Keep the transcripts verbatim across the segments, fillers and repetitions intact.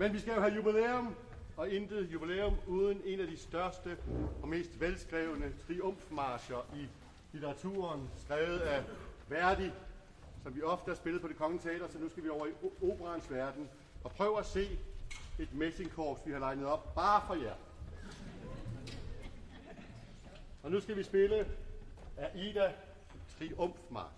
Men vi skal jo have jubilæum, og intet jubilæum uden en af de største og mest velskrevne triumfmarscher i litteraturen, skrevet af Verdi, som vi ofte har spillet på Det Kongelige Teater, så nu skal vi over i operans verden og prøve at se et messingkorps, vi har legnet op bare for jer. Og nu skal vi spille Aida Triumfmarsch.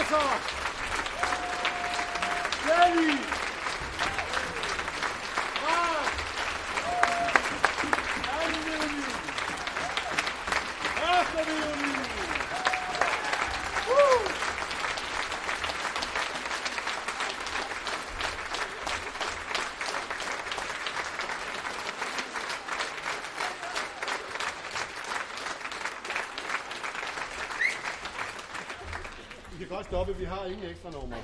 Nasser! Jenny! Mark! Anne-Marie! Asta-Marie! Woo! Vi kan godt stoppe, vi har ingen ekstra nummer.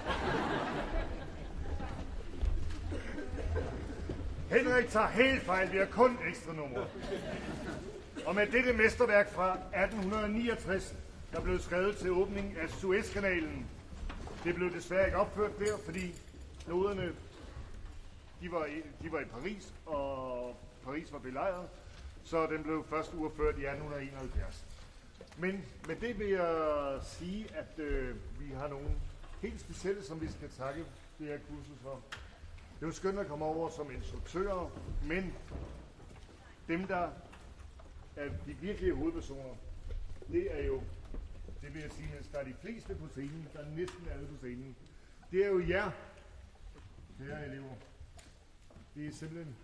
Henrik tager helt fejl, vi har kun ekstra nummer. Og med dette mesterværk fra atten niogtres, der blev skrevet til åbningen af Suezkanalen. Det blev desværre ikke opført der, fordi floderne, de var, i, de var i Paris, og Paris var belejret, så den blev først uopført i atten enoghalvfjerds. Men med det vil jeg sige, at øh, vi har nogle helt specielle, som vi skal takke det her kursus for. Det er jo skønt at komme over som instruktører, men dem, der er de virkelige hovedpersoner, det er jo, det vil jeg sige, at der er de fleste på scenen, der er næsten alle på scenen. Det er jo jer, kære elever. Det er simpelthen...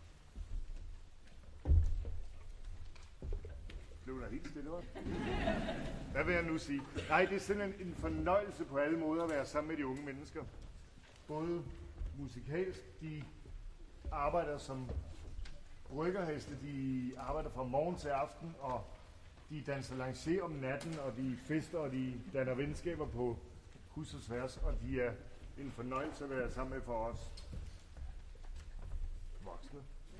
Blev der helt stille, hva'? Hvad vil jeg nu sige? Nej, det er simpelthen en fornøjelse på alle måder at være sammen med de unge mennesker. Både musikalsk, de arbejder som bryggerheste, de arbejder fra morgen til aften, og de danser lancier om natten, og de fester, og de danner venskaber på hus og tværs, og de er en fornøjelse at være sammen med for os voksne.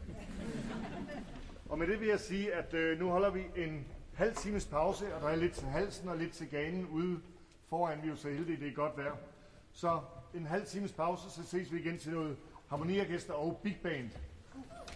Og med det vil jeg sige, at øh, nu holder vi en halv times pause, og der er lidt til halsen og lidt til ganen ude foran. Vi er jo så heldige, det er godt vejr. Så en halv times pause, så ses vi igen til noget harmoniorkester og big band.